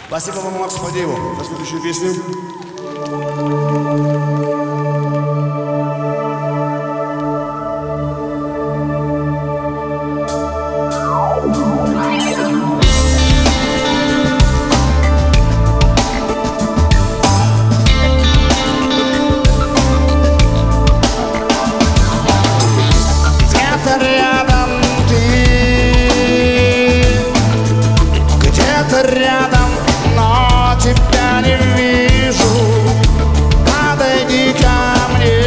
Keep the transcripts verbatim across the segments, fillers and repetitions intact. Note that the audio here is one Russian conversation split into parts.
Спасибо вам, Макс Фадееву, за следующую песню. Где-то рядом ты, где-то рядом, но тебя не вижу. Подойди ко мне,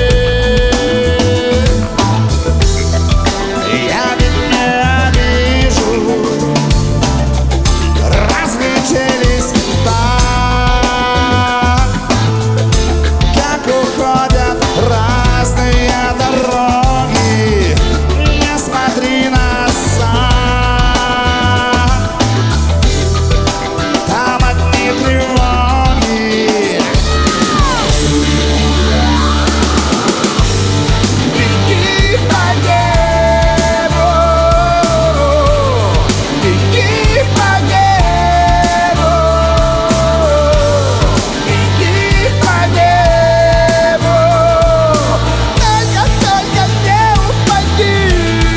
я ведь не вижу. Разлетелись так, как уходят разные дороги. Не смотри назад, там одни тревоги. Беги по небу, беги по небу, беги по небу, только, только не упади.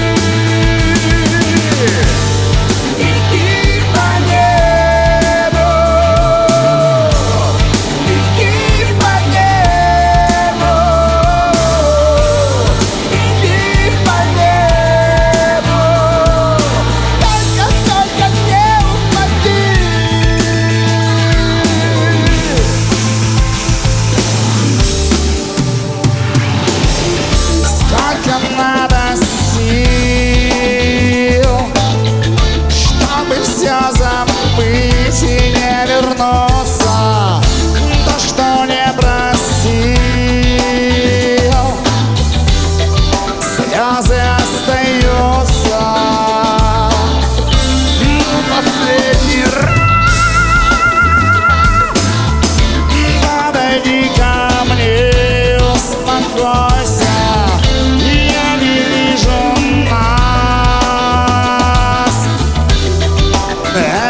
Беги по небу, беги по небу, беги по небу, только, только не упади. Сколько надо сил, чтобы все забыть и не вернуться. То, что не просил, слезы остаются. Последний раз подойди ко мне, успокойся. Я не вижу нас.